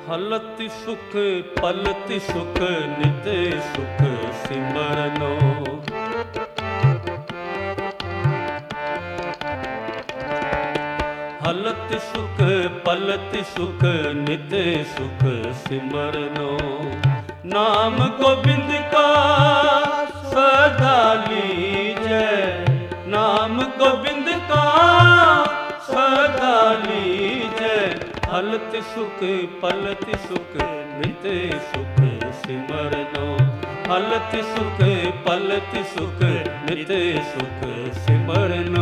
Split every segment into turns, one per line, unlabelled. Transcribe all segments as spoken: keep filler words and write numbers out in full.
हलति सुख पलति सुख नित सुख सिमरनो। हलति सुख पलति सुख नित सुख सिमरनो। नाम गोविंद का सदा लीजै, नाम गोविंद का सदा लीजै। हलति सुख पलति सुख नित सुख सिमरनो। हलति सुख पलति सुख नित सुख सिमरनो।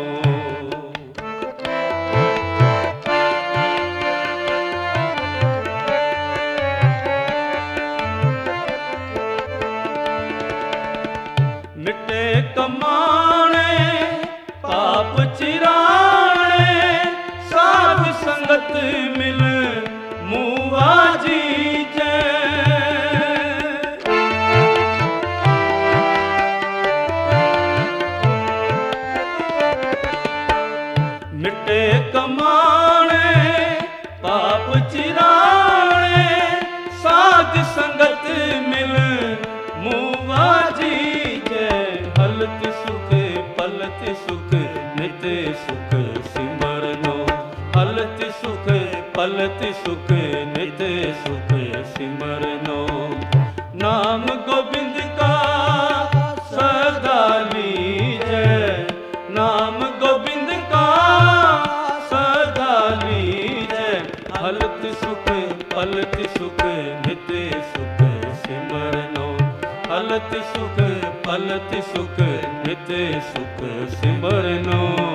मिटे कमाणे पाप चिराणे, साध संगत मिल मुआ जीजै। मिटे कमाणे पाप चिराणे, साध संगत मिल मुआ जीजै। हलति सुख पलति सुख नित सुख सिमरनो। हलति सुख पलति सुख नित सुख सिमरनो। नाम गोविंद का सदा लीजै, नाम गोविंद का सदा लीजै। हलति सुख पलति सुख नित सुख सिमरनो। हलति सुख पलति सुख नित सुख सिमरनो।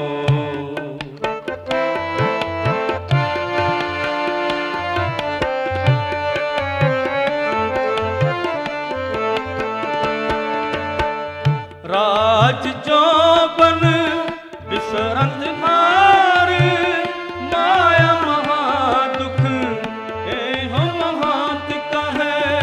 राज जोबन बिसरंत हार, माया महादुख एहो महात कहे।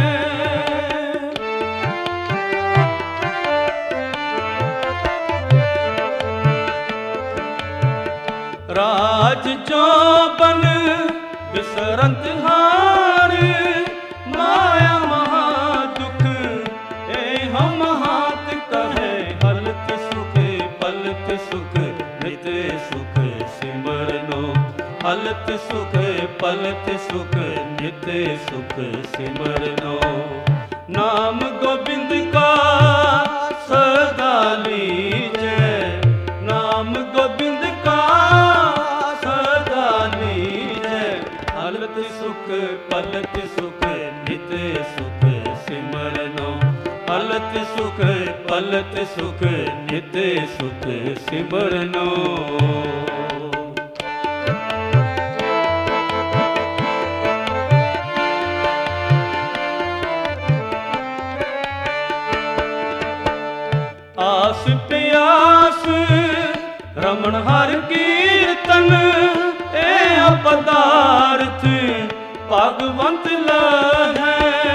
राज जोबन बिसरंत हार, माया महादुख एहो महात कहे। हलति सुख पलति सुख नित सुख सिमरनो। हलति सुख पलति सुख नित सुख सिमरनो। नाम गोविंद का सदा लीजै, नाम गोविंद का सदा लीजै। हलति सुख पलति सुख नित सुख सिमरनो। हलति सुख पलति सुख नित सुख सिमरनो। आस प्यास रमण हर कीर्तन, ए पदार्थ भगवंत लहै।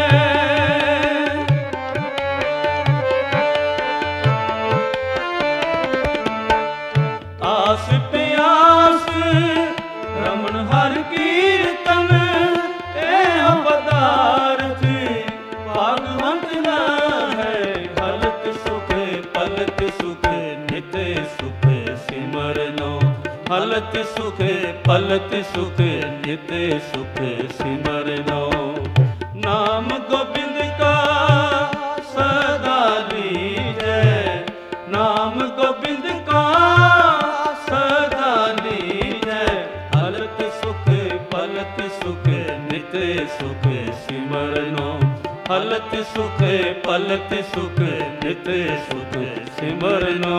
आस प्यास रमण हर कीर्तन, ए पदार्थ भगवंत लहै। हलति सुख पलति सुख नित सुख सिमरनो। हलति सुख पलति सुख नित सुख सिमरनो। नाम गोविंद का सदा लीजै, नाम गोविंद का सदा लीजै। हलति सुख पलति सुख नित सुख सिमरनो। हलति सुख पलति सुख नित सुख सिमरनो।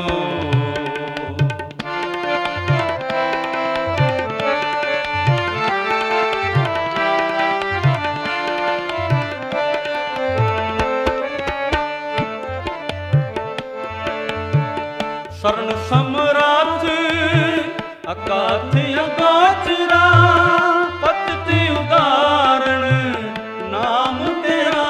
शरण समराथ अकाथ अगोचरा, पतति उदाहरण नाम तेरा।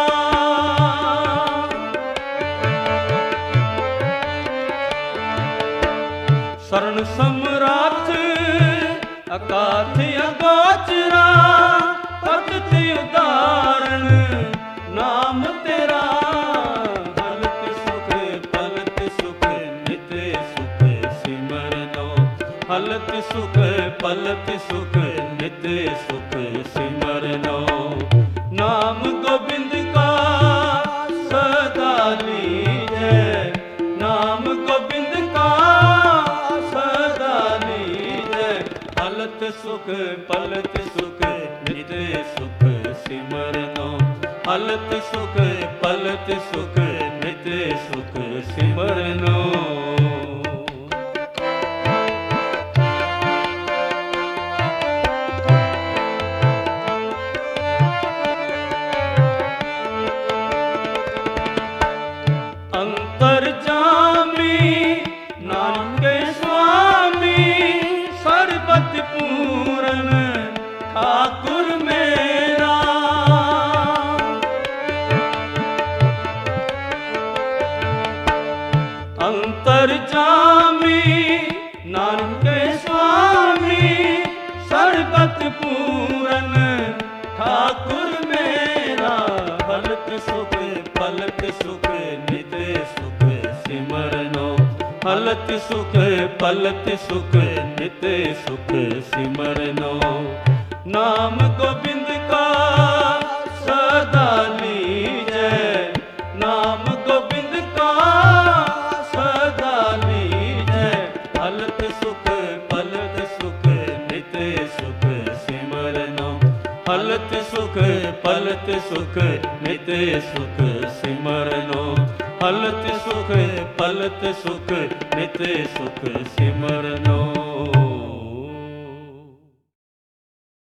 शरण सम्राट अकाथ अगोचरा, पत सुख सिमरनो। नाम गोबिंद का सदा लीजै, नाम गोबिंद का सदा लीजै। हलत सुख पलत सुख नित सुख सिमरनो। हलत सुख पलत सुख नित सुख सिमरनो। अंतरजामी नानक स्वामी सर्बत पूरन ठाकुर मेरा। अंतरजामी नानक स्वामी सर्बत पूरन ठाकुर मेरा। हलत सुख पलत सुख नित सुख सिमरनो। हलत सुख पलत सुख नित सुख सिमरनो। नाम गोबिंद का सदा लीजै, नाम गोबिंद का सदा लीजै। हलत सुख पलत सुख नित सुख सिमरनो। हलत सुख पलत सुख नित सुख सिमरनो। हलत सुख पलत सुख नित सुख सिमरनो।